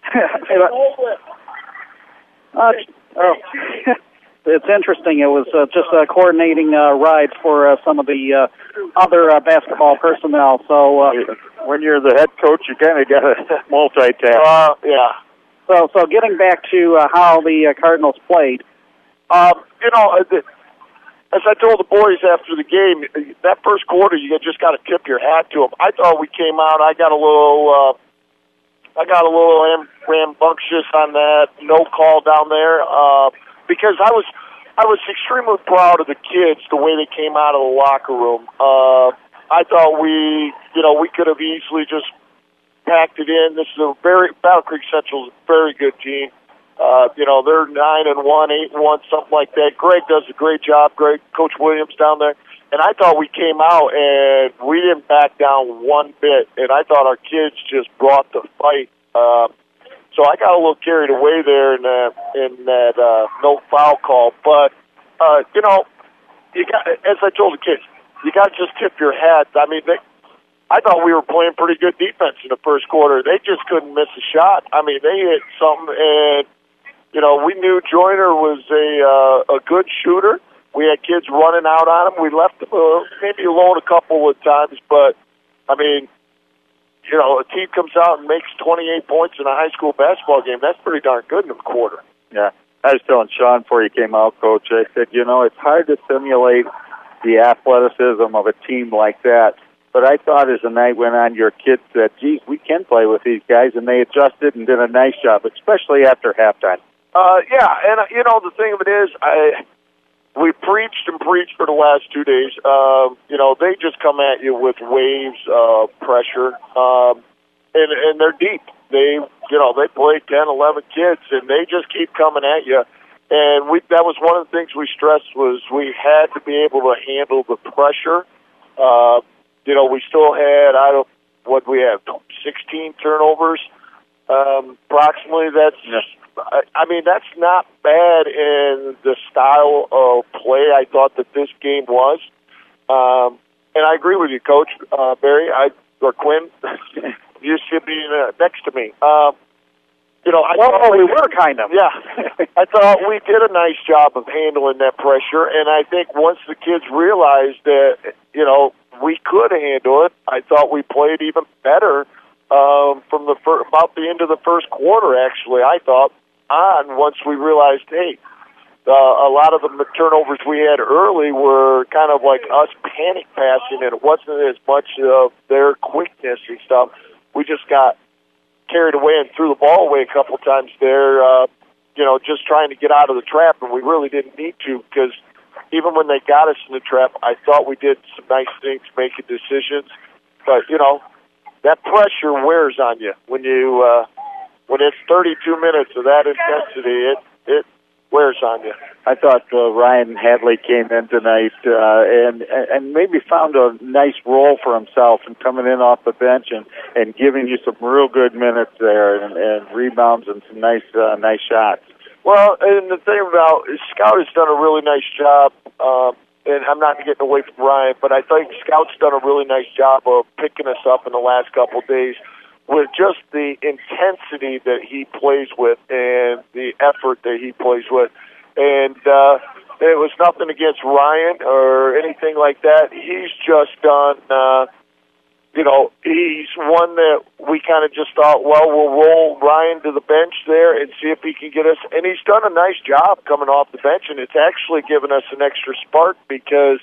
uh, oh. It's interesting. It was uh, just uh, coordinating uh, rides for uh, some of the uh, other uh, basketball personnel. So uh, when you're the head coach, you kind of got to multitask. Uh, yeah. So, so getting back to uh, how the uh, Cardinals played. Um, you know, as I told the boys after the game, that first quarter, you just got to tip your hat to them. I thought we came out. I got a little. Uh, I got a little ram- rambunctious on that no call down there. Uh, Because I was, I was extremely proud of the kids, the way they came out of the locker room. Uh, I thought we, you know, we could have easily just packed it in. This is a very Battle Creek Central is a very good team. Uh, you know, they're nine and one, eight and one, something like that. Greg does a great job. Greg, Coach Williams down there, and I thought we came out and we didn't back down one bit. And I thought our kids just brought the fight. Uh, So I got a little carried away there in that in that uh, no foul call, but uh, you know, you got as I told the kids, you got to just tip your hat. I mean, they, I thought we were playing pretty good defense in the first quarter. They just couldn't miss a shot. I mean, they hit something, and you know, we knew Joyner was a uh, a good shooter. We had kids running out on him. We left him uh, maybe alone a couple of times, but I mean, you know, a team comes out and makes twenty-eight points in a high school basketball game. That's pretty darn good in a quarter. Yeah. I was telling Sean before you came out, Coach, I said, you know, it's hard to simulate the athleticism of a team like that. But I thought as the night went on, your kids said, geez, we can play with these guys, and they adjusted and did a nice job, especially after halftime. Uh, yeah, and, uh, you know, the thing of it is, I we preached and preached for the last two days. Uh, you know, they just come at you with waves of pressure, um, and, and they're deep. They, you know, they play ten, eleven kids, and they just keep coming at you. And we that was one of the things we stressed was we had to be able to handle the pressure. Uh, you know, we still had, I don't, what we have, sixteen turnovers, um, approximately. That's, I, I mean, that's not bad in the style of play I thought that this game was. Um, and I agree with you, Coach uh, Barry, I, or Quinn. You should be uh, next to me. Um, you know, I well, thought we were kind of. Yeah, I thought we did a nice job of handling that pressure, and I think once the kids realized that, you know, we could handle it, I thought we played even better um, from the fir- about the end of the first quarter. Actually, I thought on once we realized, hey, uh, a lot of the turnovers we had early were kind of like us panic passing, and it wasn't as much of their quickness and stuff. We just got carried away and threw the ball away a couple of times there, uh, you know, just trying to get out of the trap, and we really didn't need to because even when they got us in the trap, I thought we did some nice things making decisions. But, you know, that pressure wears on you. When you uh, when it's thirty-two minutes of that intensity, it, it wears on you. I thought uh, Ryan Hadley came in tonight uh, and and maybe found a nice role for himself and coming in off the bench and, and giving you some real good minutes there and, and rebounds and some nice uh, nice shots. Well, and the thing about Scout has done a really nice job, um, and I'm not getting away from Ryan, but I think Scout's done a really nice job of picking us up in the last couple of days with just the intensity that he plays with and the effort that he plays with. And uh, it was nothing against Ryan or anything like that. He's just done, uh, you know, he's one that we kind of just thought, well, we'll roll Ryan to the bench there and see if he can get us. And he's done a nice job coming off the bench, and it's actually given us an extra spark because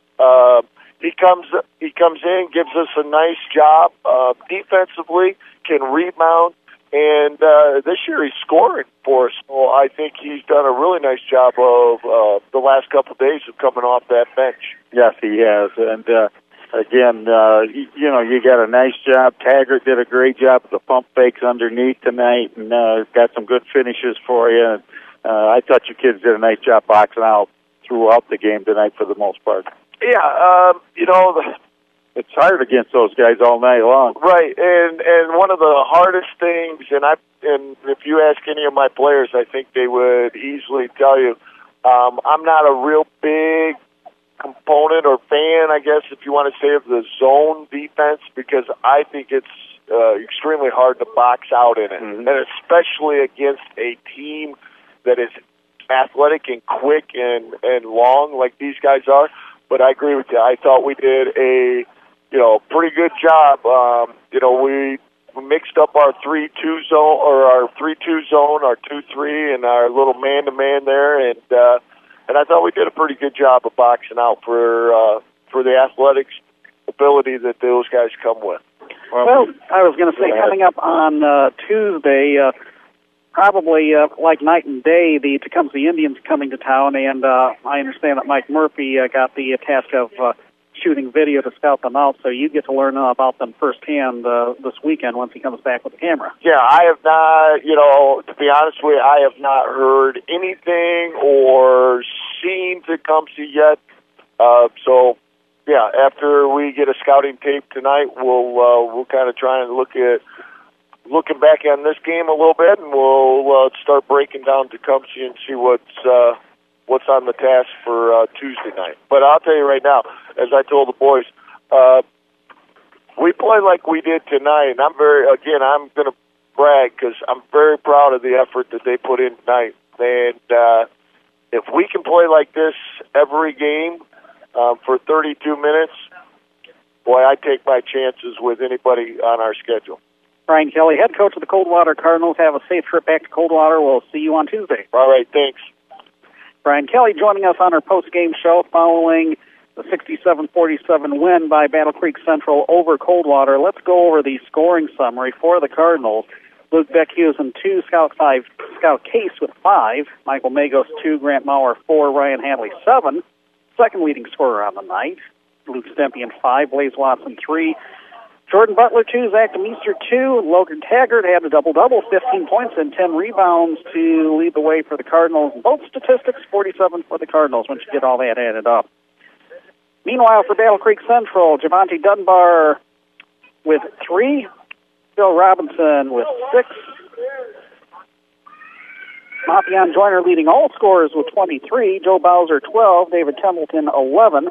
uh, he comes he comes in, gives us a nice job uh, defensively, can rebound. And uh, this year he's scoring for us. So I think he's done a really nice job of uh, the last couple of days of coming off that bench. Yes, he has. And, uh, again, uh, you, you know, you got a nice job. Taggart did a great job with the pump fakes underneath tonight and uh, got some good finishes for you. And, uh, I thought you kids did a nice job boxing out throughout the game tonight for the most part. Yeah, um, you know, the, it's hard against those guys all night long. Right, and and one of the hardest things, and I and if you ask any of my players, I think they would easily tell you, um, I'm not a real big component or fan, I guess, if you want to say, of the zone defense because I think it's uh, extremely hard to box out in it, mm-hmm. and especially against a team that is athletic and quick and, and long like these guys are. But I agree with you. I thought we did a you know, pretty good job. Um, you know, we mixed up our three two zone or our three two zone, our two three, and our little man to man there, and uh, and I thought we did a pretty good job of boxing out for uh, for the athletics ability that those guys come with. Well, well I was going to say, coming up on uh, Tuesday, uh, probably uh, like night and day, the Tecumseh Indians coming to town, and uh, I understand that Mike Murphy uh, got the uh, task of uh, shooting video to scout them out, so you get to learn uh, about them firsthand uh, this weekend once he comes back with the camera. Yeah, I have not, you know, to be honest with you, I have not heard anything or seen Tecumseh yet. Uh, so, yeah, after we get a scouting tape tonight, we'll uh, we'll kind of try and look at looking back on this game a little bit, and we'll uh, start breaking down Tecumseh and see what's uh, what's on the task for uh, Tuesday night. But I'll tell you right now, as I told the boys, uh, we play like we did tonight, and I'm very, again, I'm going to brag because I'm very proud of the effort that they put in tonight. And uh, if we can play like this every game um, for thirty-two minutes, boy, I take my chances with anybody on our schedule. Brian Kelly, head coach of the Coldwater Cardinals. Have a safe trip back to Coldwater. We'll see you on Tuesday. All right, thanks. Brian Kelly joining us on our post-game show following the sixty-seven forty-seven win by Battle Creek Central over Coldwater. Let's go over the scoring summary for the Cardinals. Luke Beckhusen, two, Scout five, Scout Case with five, Michael Magos, two, Grant Maurer, four, Ryan Hadley, seven. Second leading scorer on the night. Luke Stempien, five, Blaze Watson, three, Jordan Butler, two, Zach DeMeester, two, Logan Taggart had a double-double, fifteen points and ten rebounds to lead the way for the Cardinals. Both statistics, forty-seven for the Cardinals once you get all that added up. Meanwhile, for Battle Creek Central, Javante Dunbar with three, Phil Robinson with six, Mapion Joyner leading all scorers with twenty-three, Joe Bowser twelve, David Templeton eleven,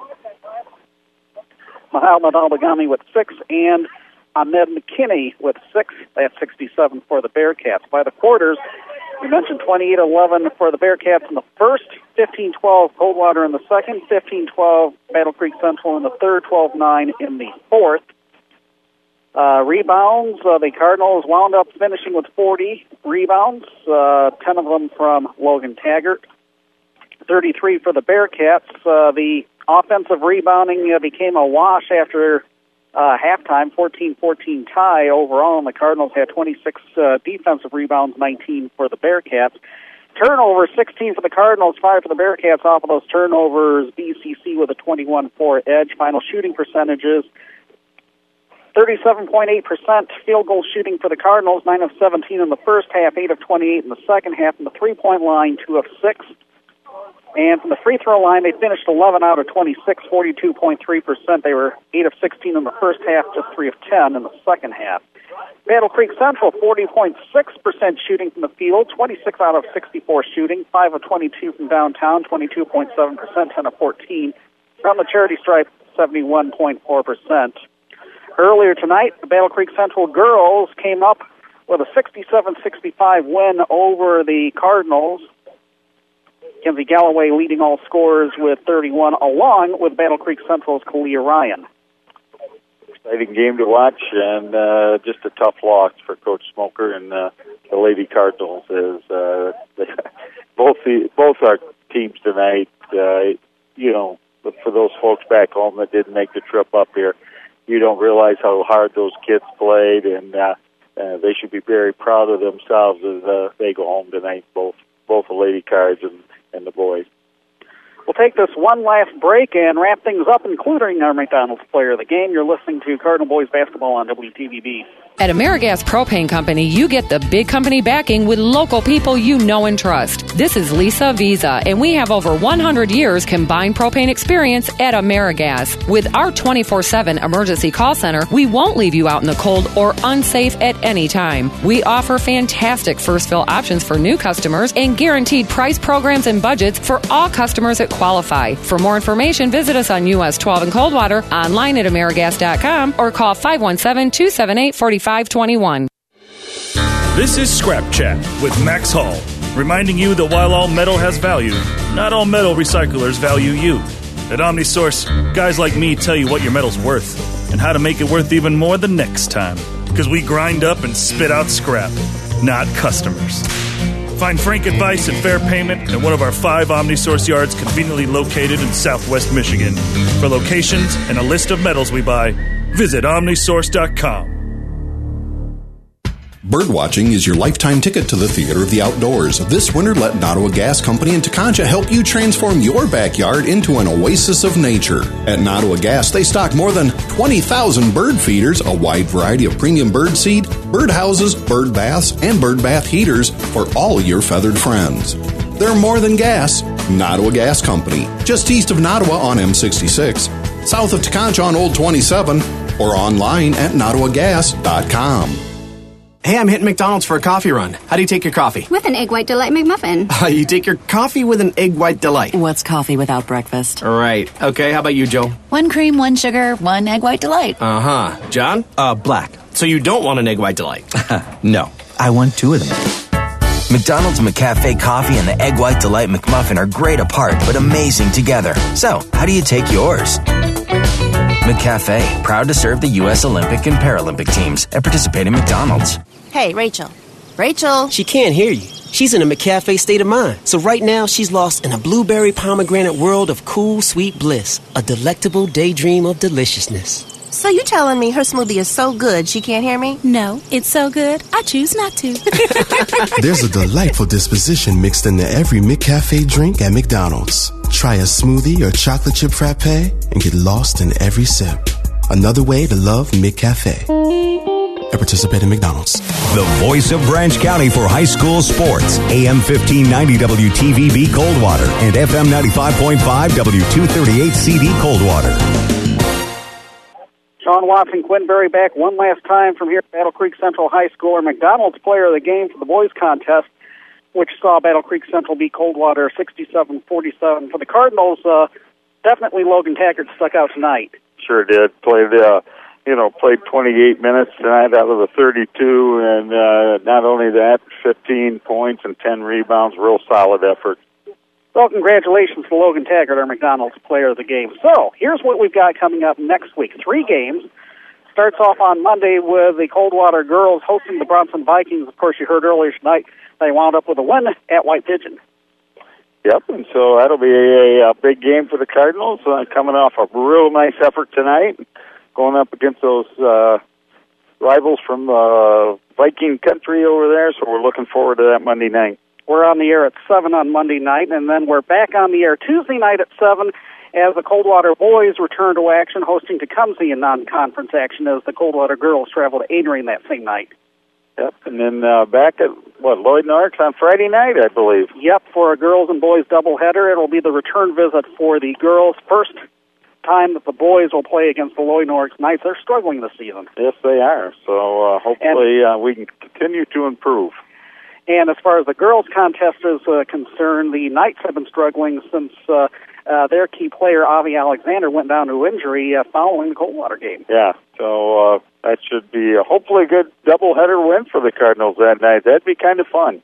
Muhammad Al-Bagami with six, and Ahmed McKinney with six. That's sixty-seven for the Bearcats. By the quarters, we mentioned twenty-eight eleven for the Bearcats in the first, fifteen twelve Coldwater in the second, fifteen twelve Battle Creek Central in the third, twelve nine in the fourth. Uh, rebounds, uh, the Cardinals wound up finishing with forty rebounds, uh, ten of them from Logan Taggart, thirty-three for the Bearcats. Uh, the offensive rebounding uh, became a wash after uh, halftime, fourteen fourteen tie overall, and the Cardinals had twenty-six uh, defensive rebounds, nineteen for the Bearcats. Turnovers, sixteen for the Cardinals, five for the Bearcats. Off of those turnovers, B C C with a twenty-one four edge. Final shooting percentages, thirty-seven point eight percent field goal shooting for the Cardinals, nine of seventeen in the first half, eight of twenty-eight in the second half. From the three-point line, two of six. And from the free throw line, they finished eleven out of twenty-six, forty-two point three percent. They were eight of sixteen in the first half, just three of ten in the second half. Battle Creek Central, forty point six percent shooting from the field, twenty-six out of sixty-four shooting, five of twenty-two from downtown, twenty-two point seven percent, ten of fourteen. From the charity stripe, seventy-one point four percent. Earlier tonight, the Battle Creek Central girls came up with a sixty-seven sixty-five win over the Cardinals. Kenzie Galloway leading all scorers with thirty-one, along with Battle Creek Central's Kalia Ryan. Exciting game to watch, and uh, just a tough loss for Coach Smoker and uh, the Lady Cardinals. As uh, both the, both our teams tonight, uh, you know, for those folks back home that didn't make the trip up here, you don't realize how hard those kids played, and uh, uh, they should be very proud of themselves as uh, they go home tonight, both both the Lady Cards and, and the boys. We'll take this one last break and wrap things up, including our McDonald's player of the game. You're listening to Cardinal Boys Basketball on W T V B. At AmeriGas Propane Company, you get the big company backing with local people you know and trust. This is Lisa Visa, and we have over one hundred years combined propane experience at AmeriGas. With our twenty-four seven emergency call center, we won't leave you out in the cold or unsafe at any time. We offer fantastic first fill options for new customers and guaranteed price programs and budgets for all customers that qualify. For more information, visit us on U S twelve in Coldwater, online at Amerigas dot com, or call five one seven, two seven eight, four five two one. This is Scrap Chat with Max Hall, reminding you that while all metal has value, not all metal recyclers value you. At OmniSource, guys like me tell you what your metal's worth and how to make it worth even more the next time. Because we grind up and spit out scrap, not customers. Find frank advice and fair payment at one of our five OmniSource yards conveniently located in southwest Michigan. For locations and a list of metals we buy, visit omnisource dot com. Birdwatching is your lifetime ticket to the theater of the outdoors. This winter, let Nottawa Gas Company in Tekonsha help you transform your backyard into an oasis of nature. At Nottawa Gas, they stock more than twenty thousand bird feeders, a wide variety of premium bird seed, bird houses, bird baths, and bird bath heaters for all your feathered friends. They're more than gas. Nottawa Gas Company, just east of Nottawa on M sixty-six, south of Tekonsha on Old twenty-seven, or online at nottawa gas dot com. Hey, I'm hitting McDonald's for a coffee run. How do you take your coffee? With an Egg White Delight McMuffin. Uh, you take your coffee with an Egg White Delight. What's coffee without breakfast? Right. Okay, how about you, Joe? One cream, one sugar, one Egg White Delight. Uh-huh. John? Uh, black. So you don't want an Egg White Delight? No. I want two of them. McDonald's McCafe coffee and the Egg White Delight McMuffin are great apart, but amazing together. So, how do you take yours? McCafe, proud to serve the U S Olympic and Paralympic teams at participating McDonald's. Hey, Rachel. Rachel. She can't hear you. She's in a McCafe state of mind. So right now, she's lost in a blueberry pomegranate world of cool, sweet bliss. A delectable daydream of deliciousness. So you telling me her smoothie is so good she can't hear me? No, it's so good, I choose not to. There's a delightful disposition mixed into every McCafe drink at McDonald's. Try a smoothie or chocolate chip frappe and get lost in every sip. Another way to love McCafe. At participating McDonald's. The voice of Branch County for high school sports. A M fifteen ninety W T V B Coldwater and F M ninety-five point five W two thirty-eight C D Coldwater. Sean Watson, Quinn Berry back one last time from here at Battle Creek Central High School. Our McDonald's player of the game for the boys contest, which saw Battle Creek Central beat Coldwater sixty-seven forty-seven. For the Cardinals, uh, definitely Logan Taggart stuck out tonight. Sure did. Played, uh, you know, played twenty-eight minutes tonight out of the thirty-two, and uh, not only that, fifteen points and ten rebounds. Real solid effort. Well, congratulations to Logan Taggart, our McDonald's player of the game. So, here's what we've got coming up next week. Three games. Starts off on Monday with the Coldwater girls hosting the Bronson Vikings. Of course, you heard earlier tonight they wound up with a win at White Pigeon. Yep, and so that'll be a, a big game for the Cardinals, uh, coming off a real nice effort tonight, going up against those uh, rivals from uh, Viking country over there, so we're looking forward to that Monday night. We're on the air at seven on Monday night, and then we're back on the air Tuesday night at seven as the Coldwater boys return to action, hosting Tecumseh in non-conference action as the Coldwater girls travel to Adrian that same night. Yep, and then uh, back at, what, Lloyd Norris on Friday night, I believe. Yep, for a girls and boys doubleheader. It'll be the return visit for the girls. First time that the boys will play against the Lloyd Norris Knights. They're struggling this season. Yes, they are. So uh, hopefully uh, we can continue to improve. And as far as the girls' contest is uh, concerned, the Knights have been struggling since uh, uh, their key player, Avi Alexander, went down to injury uh, following the Coldwater game. Yeah, so uh, that should be a hopefully good doubleheader win for the Cardinals that night. That'd be kind of fun.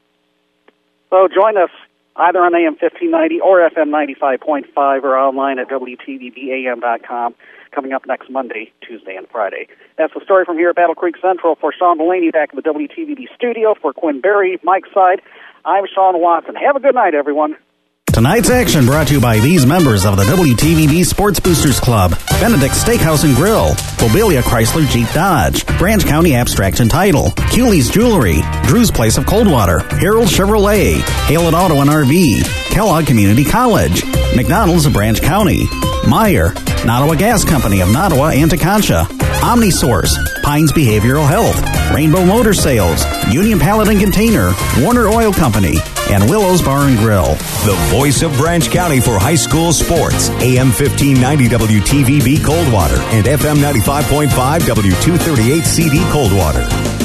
So join us either on A M fifteen ninety or F M ninety-five point five or online at W T V B A M dot com. Coming up next Monday, Tuesday, and Friday. That's the story from here at Battle Creek Central. For Sean Delaney back in the W T V B studio, for Quinn Berry, Mike's side, I'm Sean Watson. Have a good night, everyone. Tonight's action brought to you by these members of the W T V B Sports Boosters Club. Benedict's Steakhouse and Grill, Mobilia Chrysler Jeep Dodge, Branch County Abstract and Title, Cooley's Jewelry, Drew's Place of Coldwater, Harold Chevrolet, Haylett Auto and R V, Kellogg Community College, McDonald's of Branch County, Meyer, Nottawa Gas Company of Nottawa and Teconcha, OmniSource, Pines Behavioral Health, Rainbow Motor Sales, Union Pallet and Container, Warner Oil Company, and Willow's Bar and Grill. The voice of Branch County for high school sports. A M fifteen ninety W T V B Coldwater and F M ninety-five point five W two thirty-eight C D Coldwater.